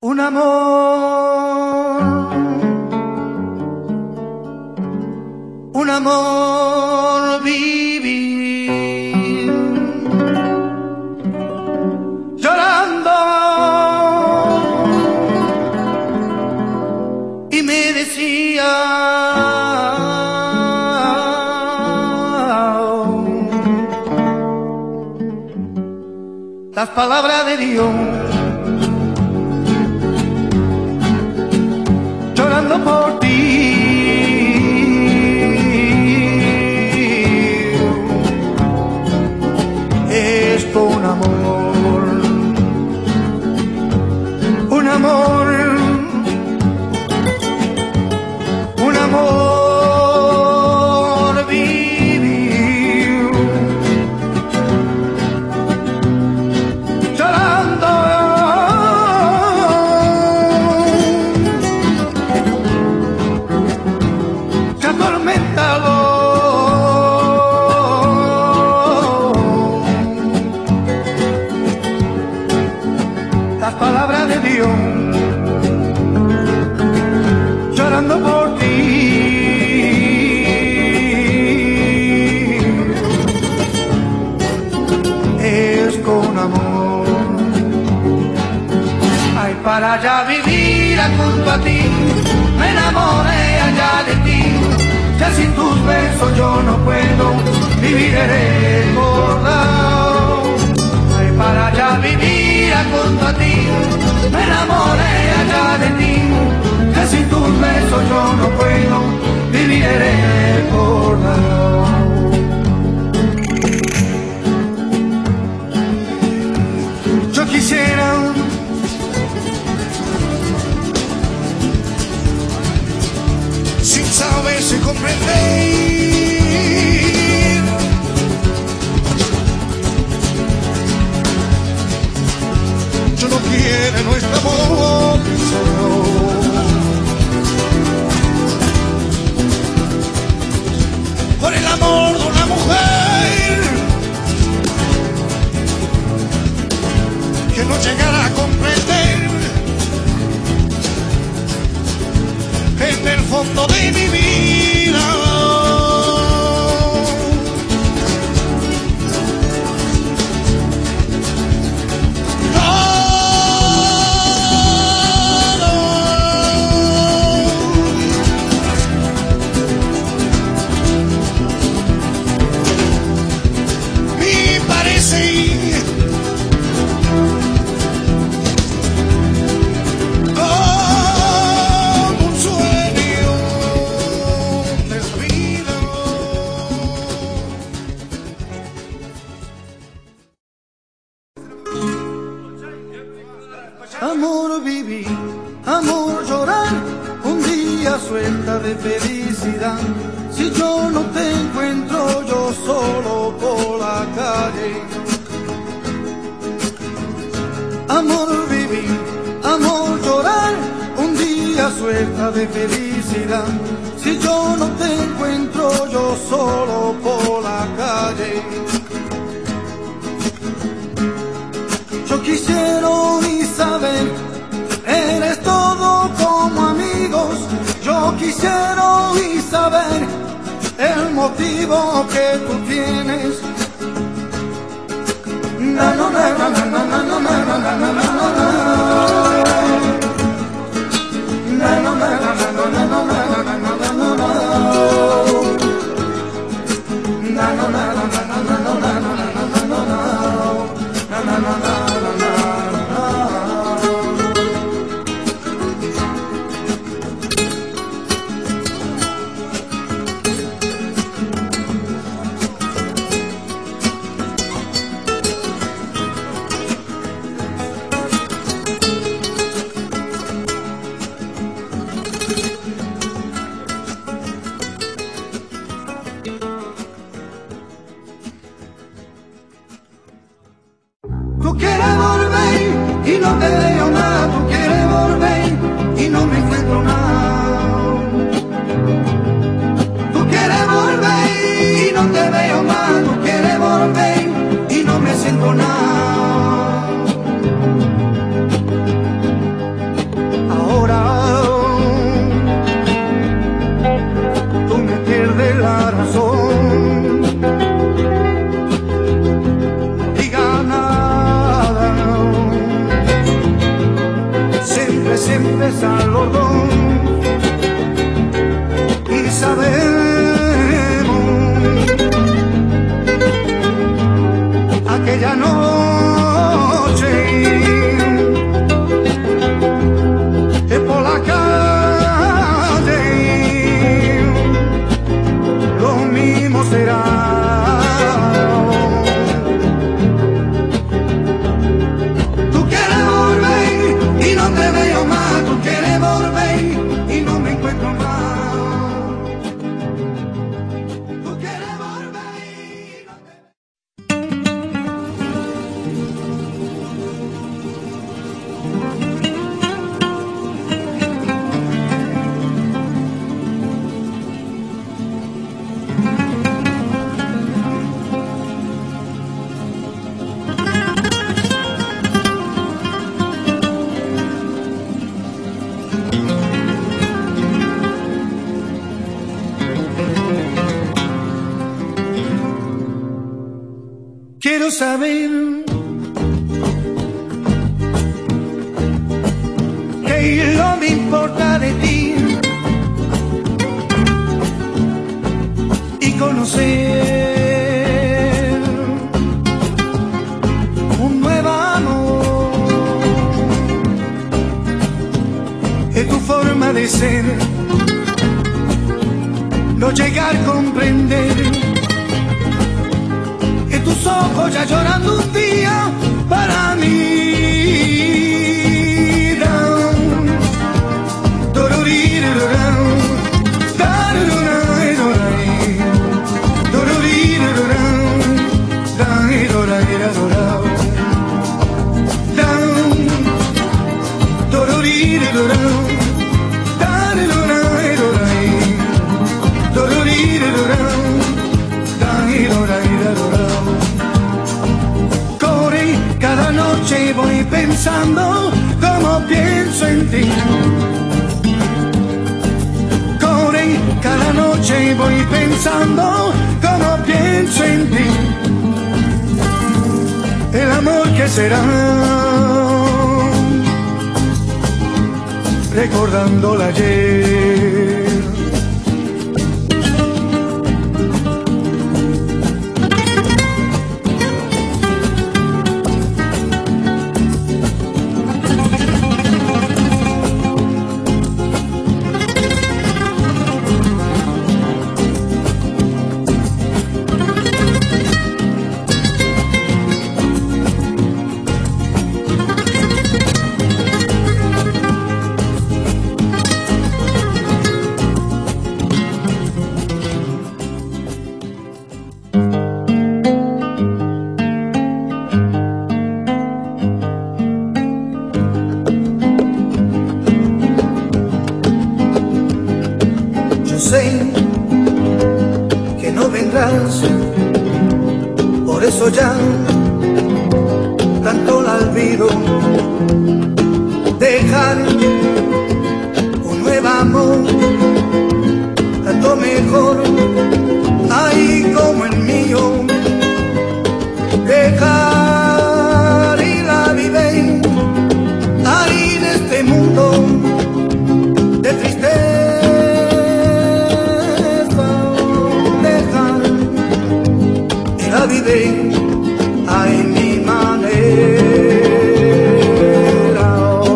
Un amor, un amor viví llorando y me decía las palabras de Dios. Llorando por ti, es un amor, un amor, un amor vivir, llorando. Las palabras de Dios, llorando por ti, es con amor. Ay, para allá vivir junto a ti, me enamoré allá de ti. Ya sin tus besos yo no puedo vivir recordado. Ay, para allá vivir junto a ti, me enamoré allá de ti. Que sin tus besos yo no puedo vivir recordado. Yo quisiera sin saber si comprender. Yo no quiero nuestro amor, Señor. Por el amor de una mujer que no llegará a comprender en el fondo de mi vida. Amor vivir, amor llorar, un día suelta de felicidad. Si yo no te encuentro yo solo por la calle. Amor vivir, amor llorar, un día suelta de felicidad. Si yo no te encuentro yo solo por la calle. Yo quisiera ni saber, eres todo como amigos. Yo quisiera ni saber el motivo que tú tienes. Na na na na na na na na na na na na na siempre están los dos y sabemos aquella noche por la calle lo mismo será. Tú quieres volver y no te veo más, tú quieres volver y no me encuentro más. Tú quieres volver y no te... Quiero saber qué no me importa de ti y conocer un nuevo amor. Es tu forma de ser, no llegar a comprender. Tus ojos ya llorando un día para mí. Cada noche voy pensando como pienso en ti. Corre, cada noche voy pensando como pienso en ti. El amor que será, recordando el ayer. Que no vendrás, por eso ya tanto la olvido. Dejar un nuevo amor, tanto mejor, ahí como el mío. Dejar y la vive, ahí en este mundo de tristeza. Vive a mi manera.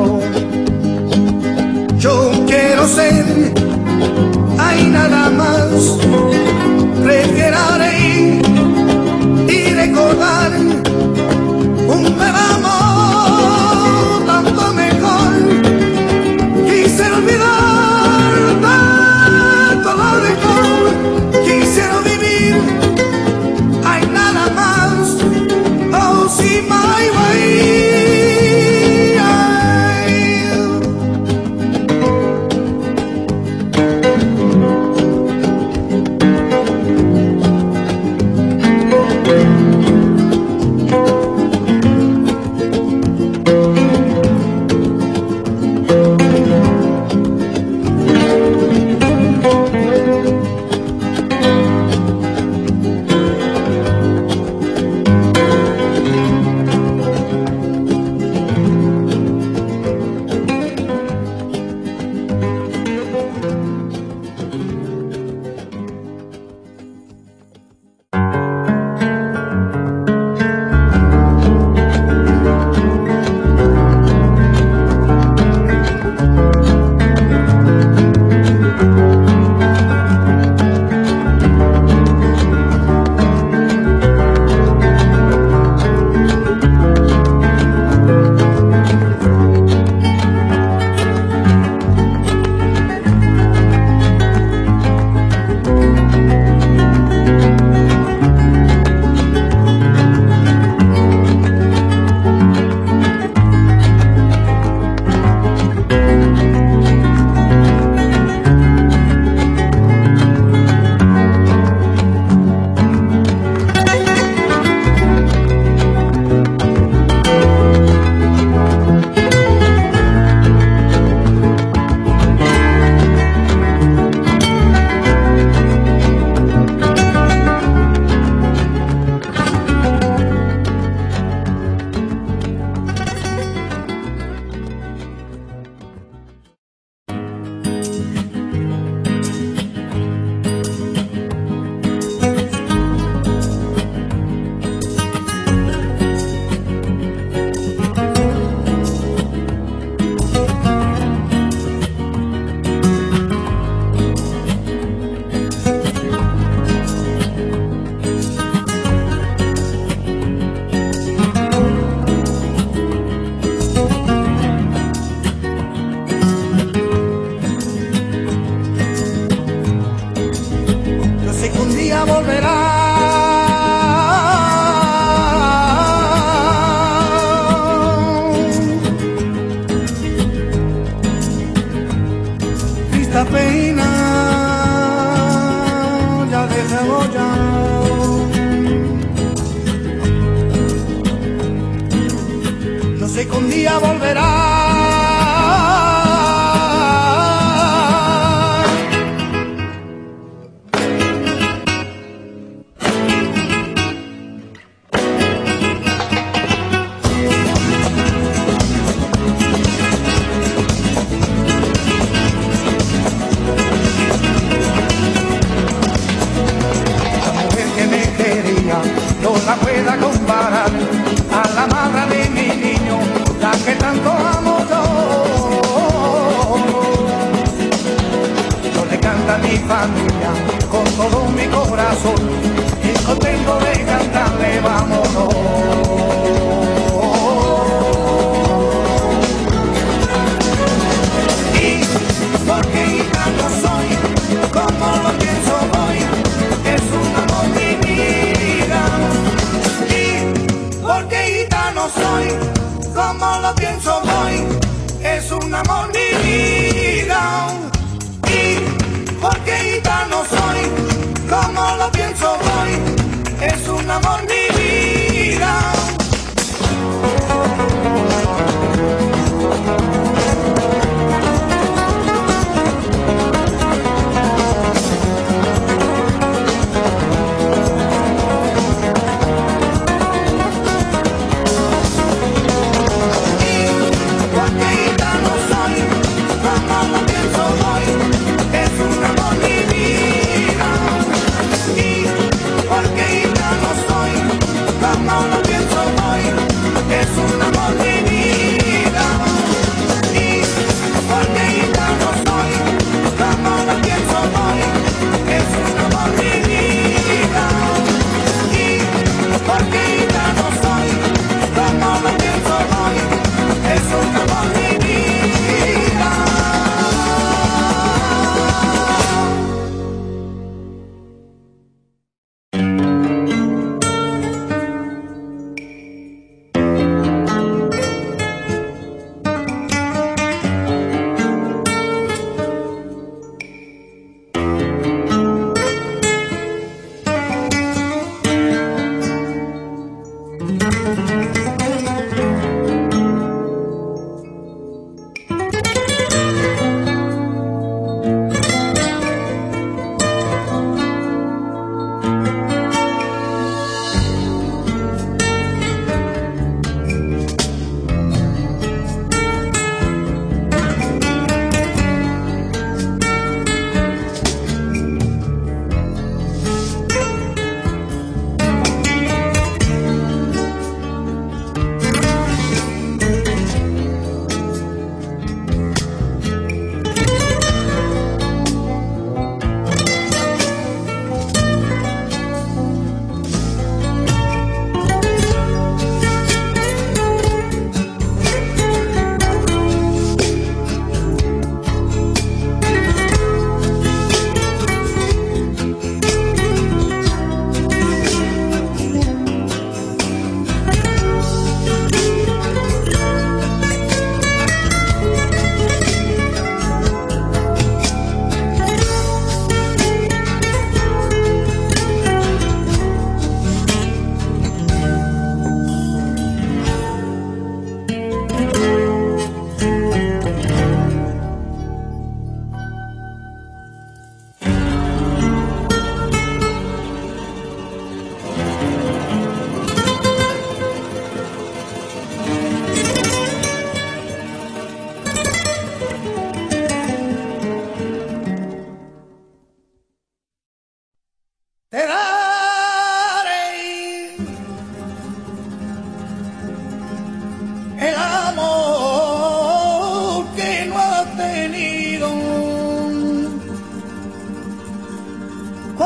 Yo quiero ser, hay nada más. Prefiero reír y recordar un nuevo amor, tanto mejor. Quisiera olvidar tanto lo mejor. Quisiera vivir. See my way. esta pena ya dejemos ya. No sé que un día volverá. No la pueda comparar a la madre de mi niño, la que tanto amo.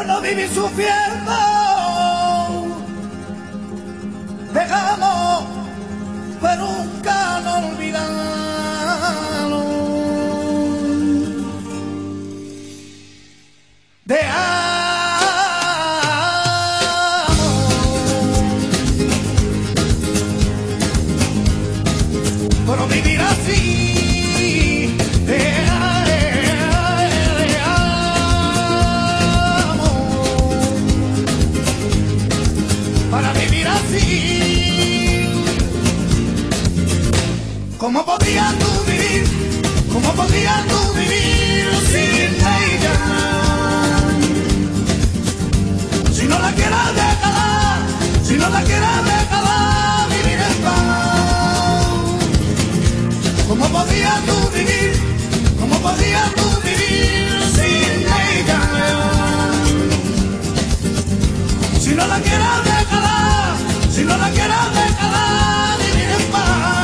por no vivir sufriendo, dejamos, pero nunca no olvidamos. Por vivir así, para vivir así. ¿Cómo podrías tú vivir? ¿Cómo podrías tú vivir sin ella? Si no la quieras dejar, si no la quieras dejar, vivir en paz. ¿Cómo podrías tú vivir? ¿Cómo podrías tú vivir sin ella? Si no la quieras dejar, si no la quieras dejar, vivir en paz.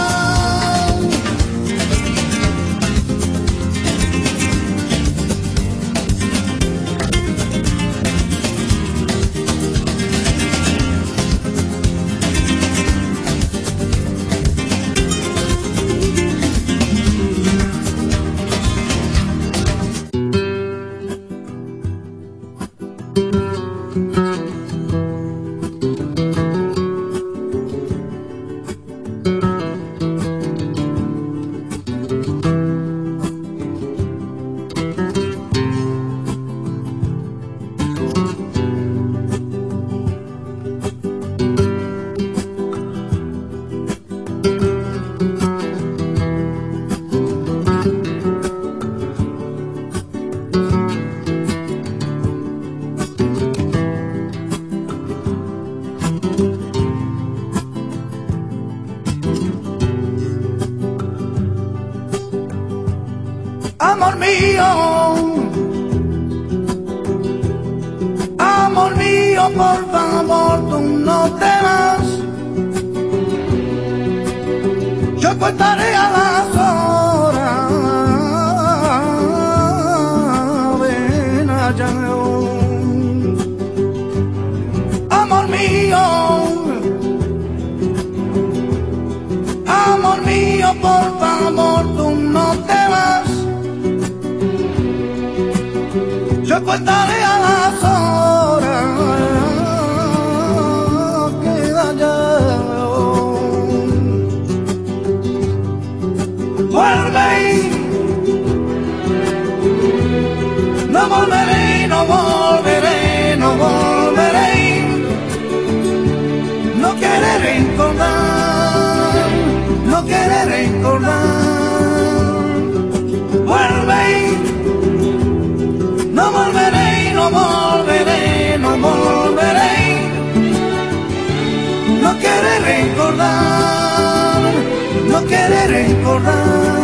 Amor mío, por favor, tú no te vas. Yo contaré a las horas, ven allá. Amor mío, por favor, tú no te vas. Yo contaré a las horas, queda ya. Vuelve, no volveré, no volveré, no volveré. No quiere recordar, no quiere recordar. Vuelve, no volveré, no volveré, no volveré. No quiere recordar, no quiere recordar.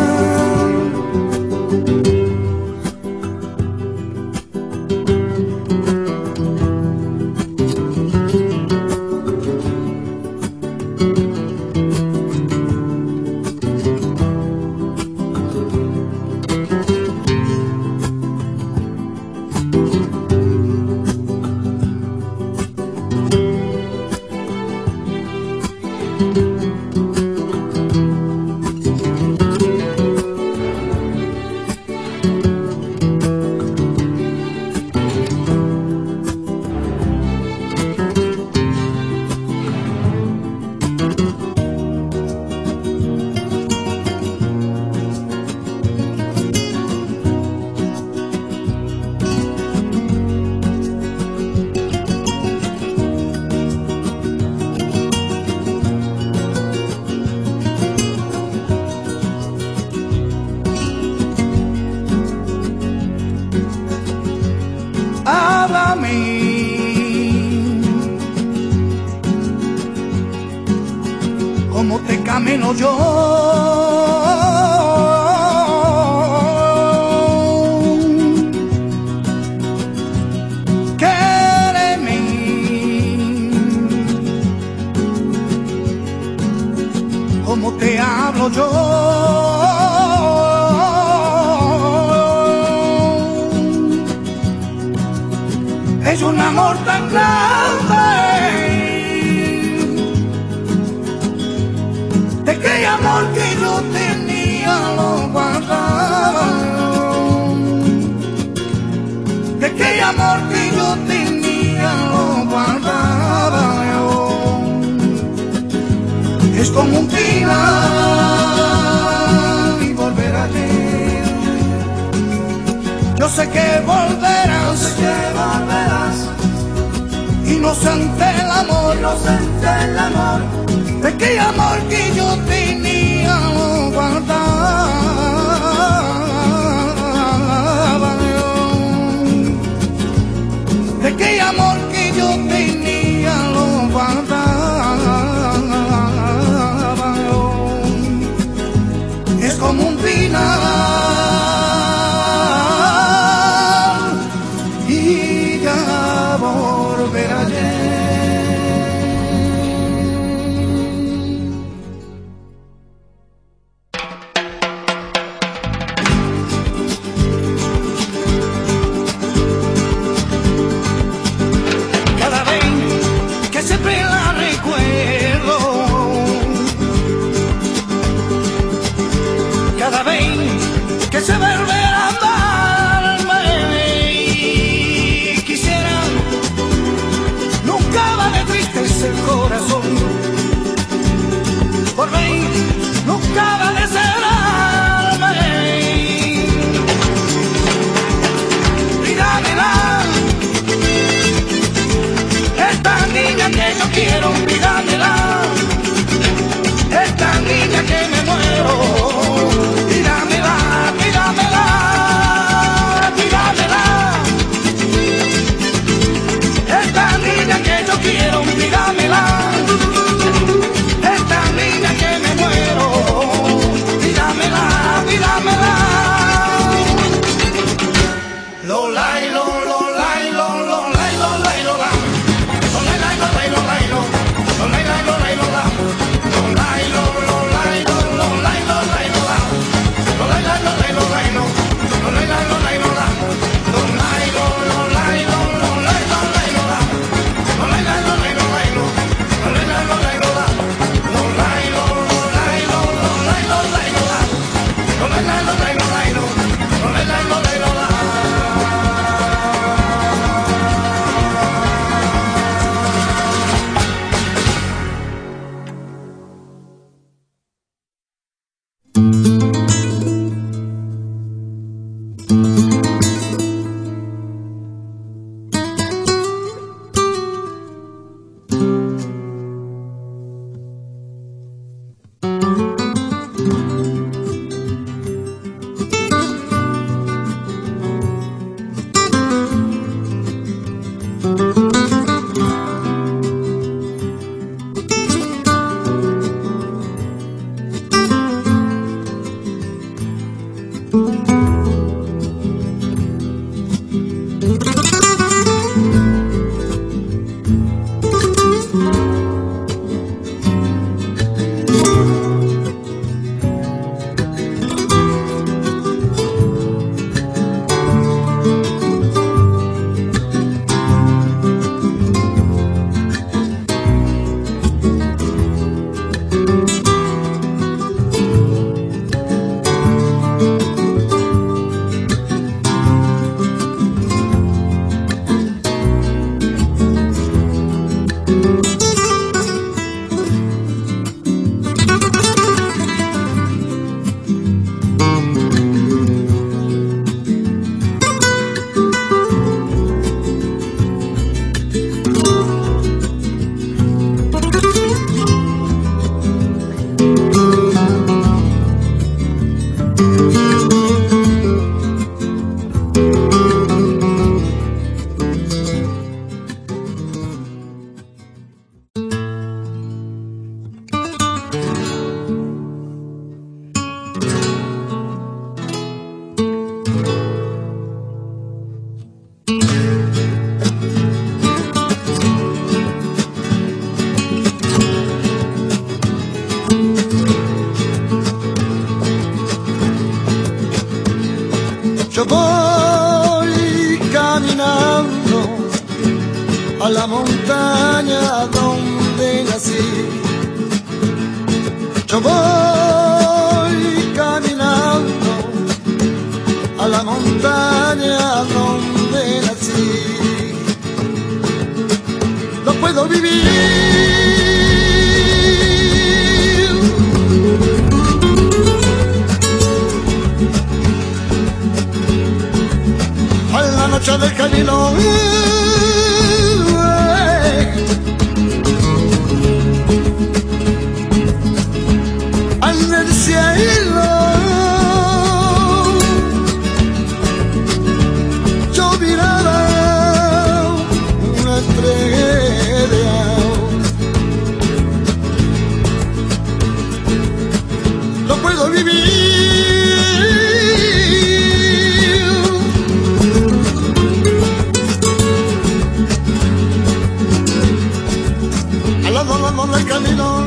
Háblame, como te camino yo. Quéreme, como te hablo yo. amor tan grande, de aquel amor que yo tenía lo guardaba, de aquel amor que yo tenía lo guardaba yo. Es como un pilar y volver ayer. Yo sé que volverás, inocente el amor, de aquel amor que yo tenía lo guardaba yo, de aquel amor que yo tenía lo guardaba yo. Es como un pinar y ya volverá ayer. Cada vez que siempre la recuerdo, cada vez que se vuelve a darme, quisiera nunca va de tristeza el corazón, por mí nunca va de cerrarme. Pídamela, esta niña que yo quiero, pídamela, esta niña que me muero. Pídamela, pídamela, pídamela, esta niña que yo quiero, pídamela, esta niña que me muero, pídamela, pídamela. Lolai, lo, lolai, lo, lolai, lolai, lola, lolai, lolai, lolai, lolai, lolai, lolai, lolai, lola, lolai, lo, lolai, lo, lolai, lolai, lola. Yo voy caminando a la montaña donde nací. Yo voy caminando a la montaña donde nací. No puedo vivir a la noche del camino. Al cielo yo miraba una estrella. No puedo vivir al lado del camino.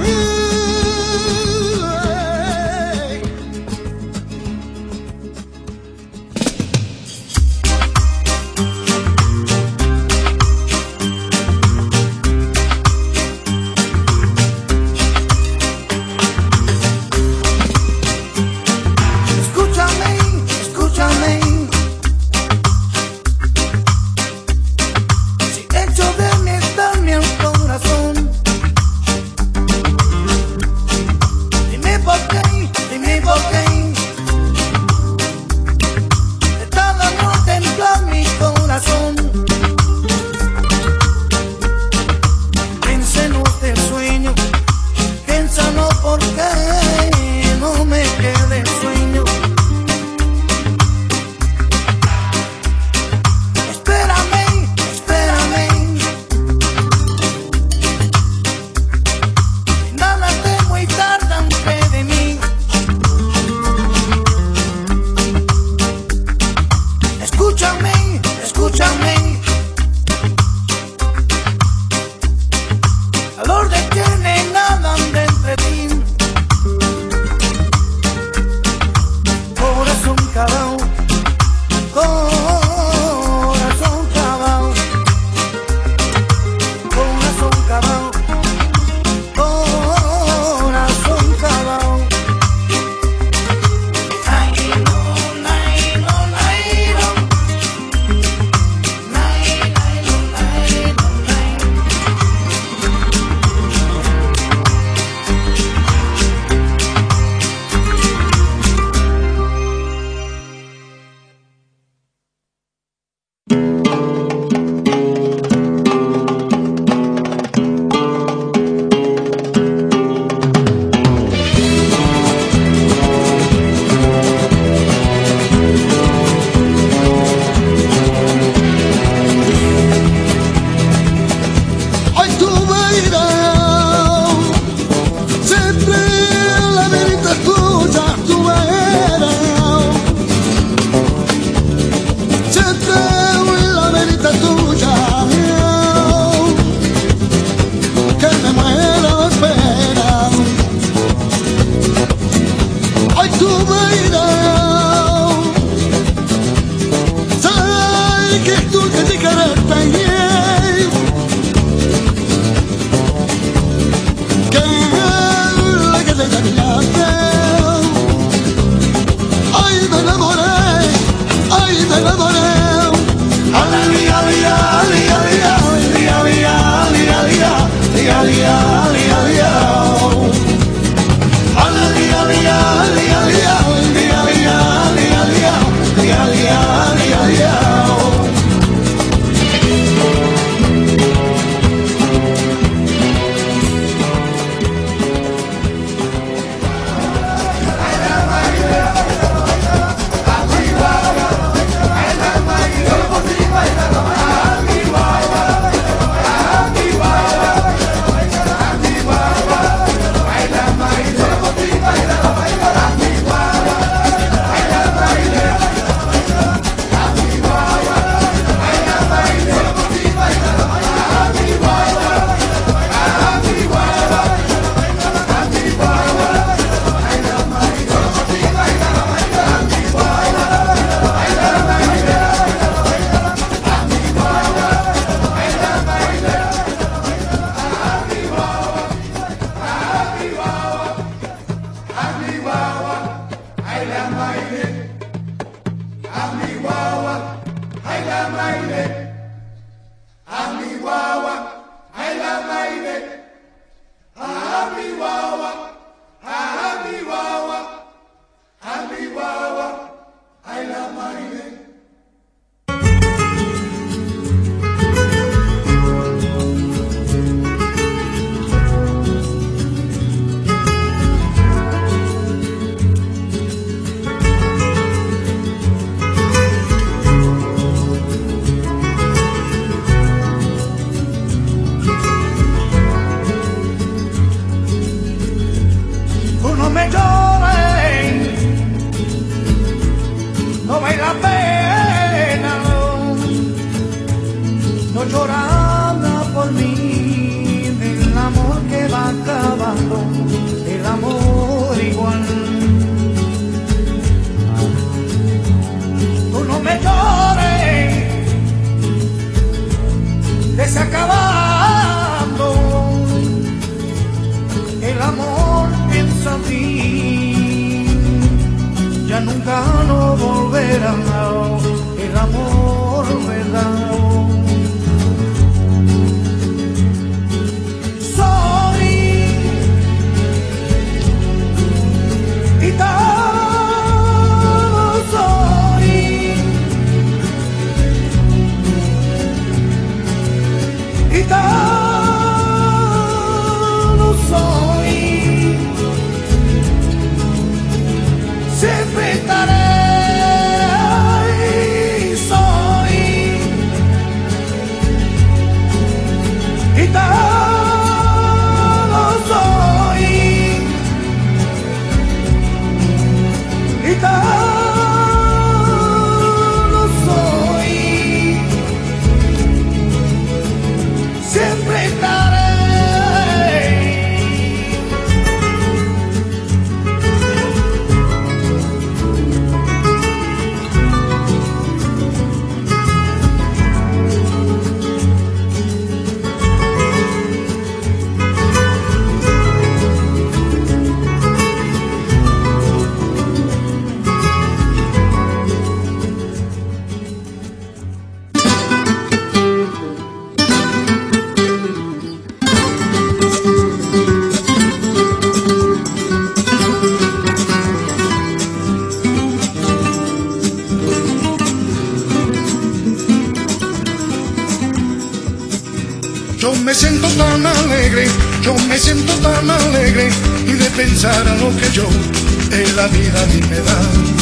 Y de pensar a lo que yo en la vida a mí me da.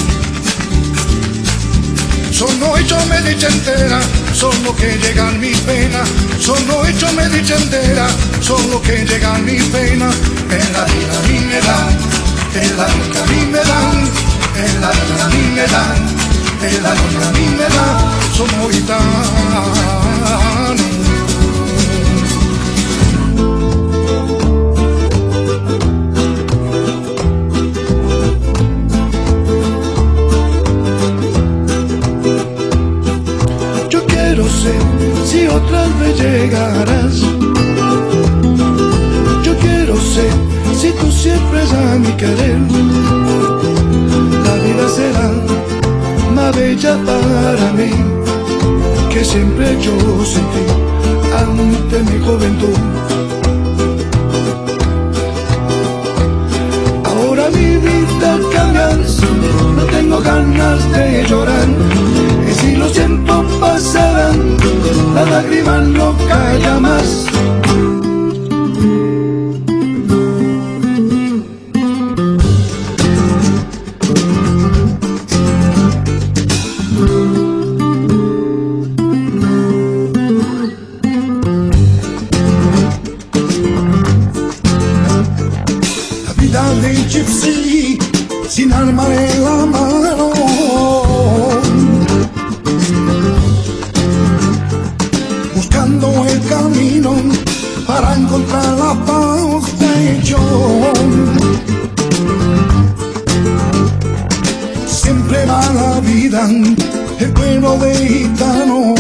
Solo hecho me dicha entera, solo que llegan mis penas. Solo hecho me dicha entera, solo que llegan mis penas. En la vida a mí me dan, en la vida a mí me dan, en la vida a mí me dan, en la vida a mí me dan. Somos gitanos. Si otra vez llegarás, yo quiero ser, si tú siempre es a mi querer, la vida será más bella para mí, que siempre yo sentí ante mi juventud. Ahora mi vida cambia, no tengo ganas de llorar, y si los tiempos pasarán, la lágrima no calla más. La vida de gypsy, sin arma en la mano, buscando el camino para encontrar la paz de yo. Siempre va la vida, el pueblo de gitano.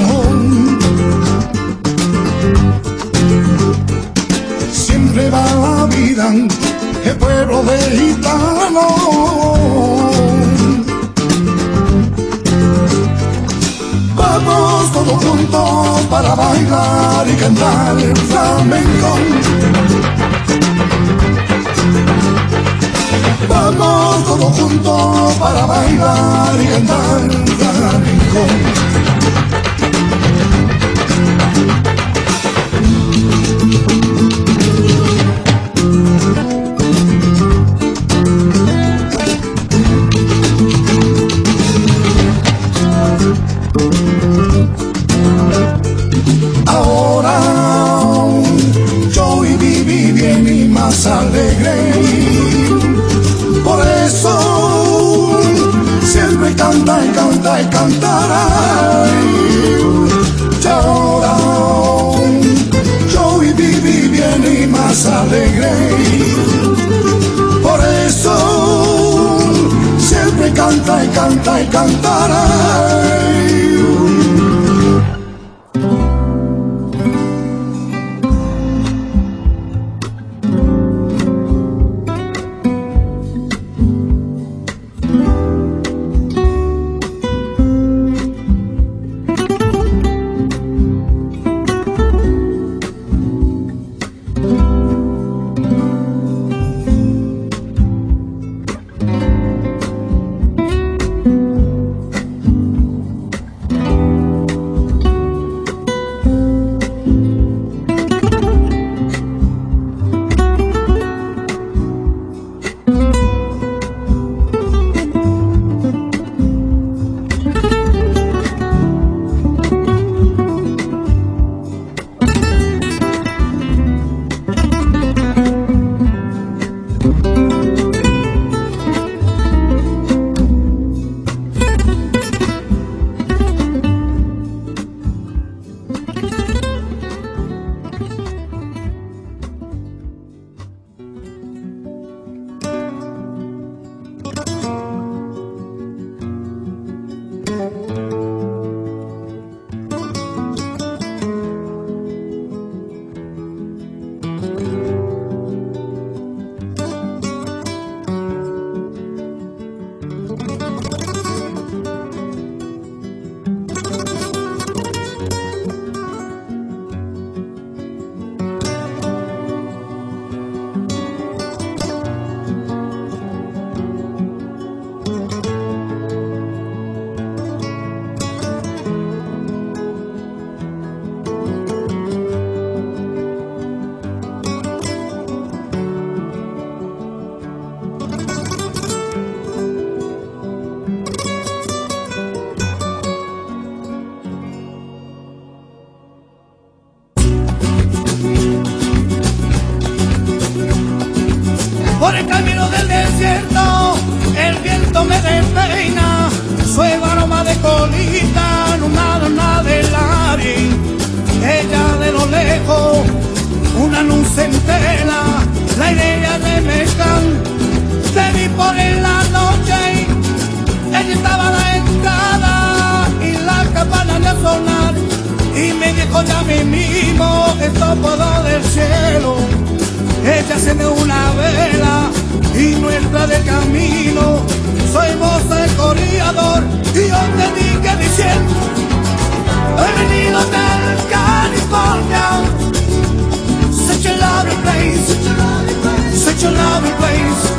Siempre va la vida, el pueblo de gitano. Vamos. juntos para bailar y cantar el flamenco. Vamos todos juntos para bailar y cantar el flamenco. Ahora yo y viví bien y más alegre. Por eso siempre canta y canta y cantará. Y ahora yo y viví bien y más alegre. Por eso siempre canta y canta y cantará. Por el camino del desierto, el viento me despeina, suave aroma de colita, nada del aire. Ella de lo lejos, una luz centela, la idea de mezclar. Te vi por en la noche, ella estaba a la entrada y la campana de sonar. Y me dijo ya mismo, esto puedo del cielo. Ella se dio una vela y nuestra de camino. Soy voz el corredor y yo te dije diciendo: he venido del California, such a lovely place, such a lovely place.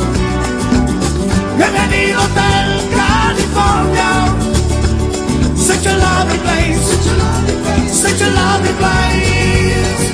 He venido del California, such a lovely place, such a lovely place.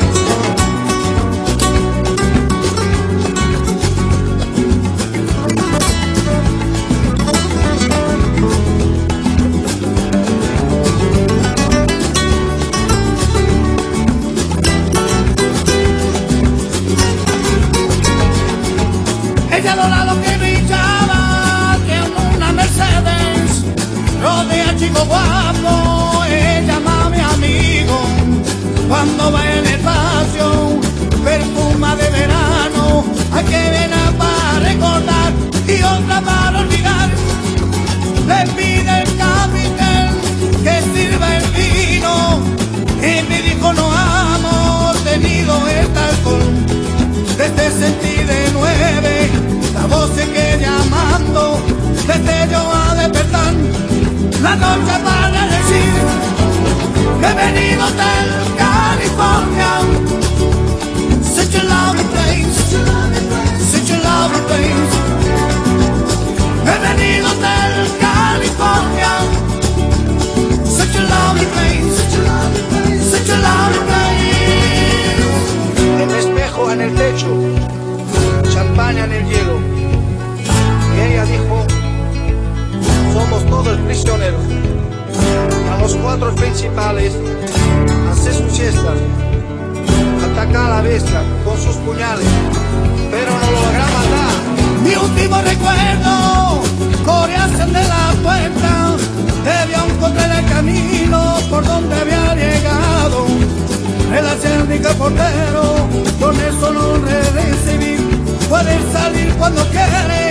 Ella dorado que brillaba, que una Mercedes, rodea chico guapo, ella ama a mi amigo. Cuando va en el espacio, perfuma de verano, hay que venir para recordar y otra para olvidar. Le pide el capitán que sirva el vino y me dijo: no hemos tenido este alcohol desde 69, la voz sigue llamando desde yo a despertar la noche para decir que me venido del California. Such a lovely place, such a lovely place. He venido del California. Such a lovely place, such a lovely place. El espejo en el techo, champaña en el hielo. Y ella dijo, somos todos prisioneros. A los cuatro principales, hace su siesta, ataca a la bestia con sus puñales, pero no lo logra matar. Mi último recuerdo, corriesen de la puerta, te vio encontrar el camino por donde había llegado. El acérnico portero, con eso no recibí, puedes salir cuando quieres.